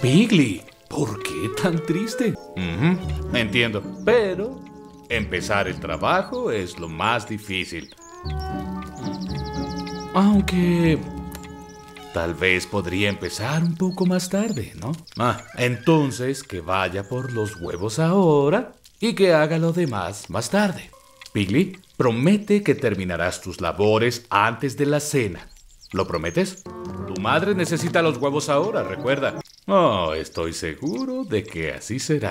Pigly, ¿por qué tan triste? Entiendo, pero empezar el trabajo es lo más difícil. Aunque tal vez podría empezar un poco más tarde, ¿no? Entonces que vaya por los huevos ahora y que haga lo demás más tarde. Pigly, promete que terminarás tus labores antes de la cena. ¿Lo prometes? Tu madre necesita los huevos ahora, recuerda. Oh, estoy seguro de que así será.